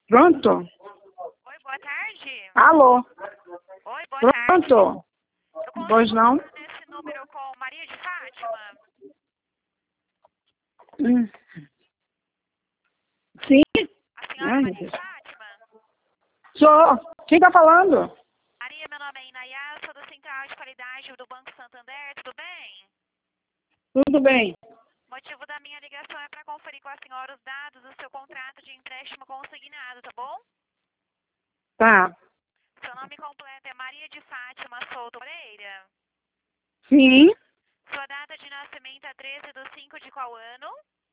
Pronto? Oi, boa tarde. Alô? Oi, boa tarde. Pronto? Eu consigo Pois não? falar nesse número com Maria de Fátima? Hum. Sim? A senhora Ai, meu Maria de Deus. Fátima? Sou. Quem tá falando? Maria, meu nome é Inayá, sou do Central de Qualidade do Banco Santander, tudo bem? Tudo bem. O motivo da minha ligação é para conferir com a senhora os dados do seu contrato de empréstimo consignado, tá bom? Tá. Seu nome completo é Maria de Fátima Souto Moreira. Sim. Sua data de nascimento é 13/5 de qual ano?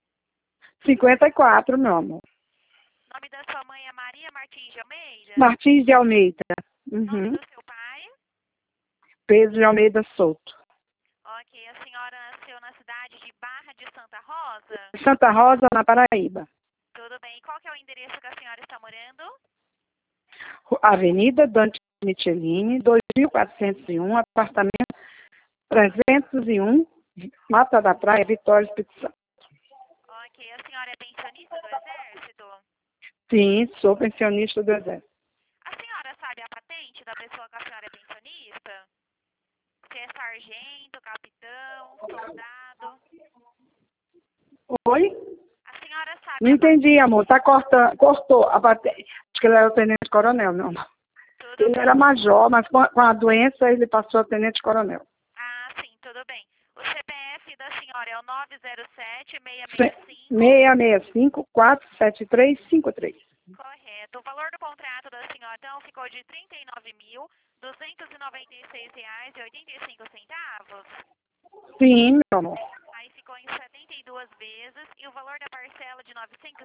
54, meu amor. Nome da sua mãe é Maria Martins de Almeida? Martins de Almeida. Nome Uhum. do seu pai? Pedro de Almeida Souto. Ok, a senhora nasceu na cidade de Barra de Santa Rosa? Santa Rosa, na Paraíba. Tudo bem. Qual que é o endereço que a senhora está morando? Avenida Dante Michelini, 2401, apartamento 301, Mata da Praia, Vitória, Espírito Santo. Ok, a senhora é pensionista do Exército? Sim, sou pensionista do Exército. A senhora sabe a patente da pessoa que a senhora é pensionista? Se é sargento, capitão, soldado? Oi? A senhora sabe Não a entendi, amor. Tá cortando, cortou a patente. Acho que ele era o tenente-coronel, meu amor. Tudo Ele bem. era major, mas com a doença ele passou a tenente-coronel. Ah, sim, tudo bem. O CPF da senhora é o 907-665. 665-47353. Correto. O valor do contrato da senhora, então, ficou de R$ 39.296,85. Sim, meu amor. Aí ficou em 72 vezes. E o valor da parcela de R$ 900?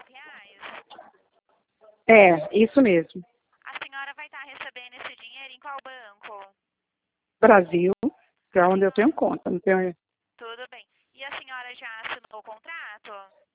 É, isso mesmo. A senhora vai estar recebendo esse dinheiro em qual banco? Brasil, que é onde eu tenho conta. Não tenho... Tudo bem. E a senhora já assinou o contrato?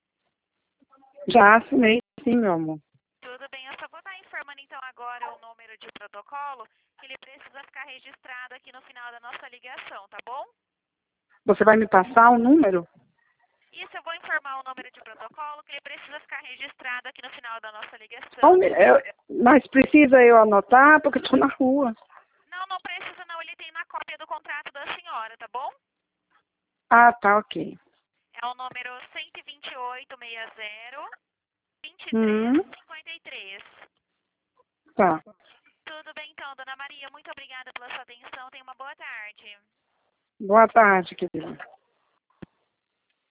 Já assinei, sim, meu amor. Tudo bem. Eu só vou estar informando, então, agora o número de protocolo, que ele precisa ficar registrado aqui no final da nossa ligação, tá bom? Você vai me passar o número? Isso, eu vou informar o número de protocolo, que ele precisa ficar registrado aqui no final da nossa ligação. Mas precisa eu anotar, porque estou na rua. Não, não precisa não, ele tem na cópia do contrato da senhora, tá bom? Ah, tá, ok. É o número 12860 Hum, 2353. tá. Tudo bem então, dona Maria, muito obrigada pela sua atenção, tenha uma boa tarde. Boa tarde, querida.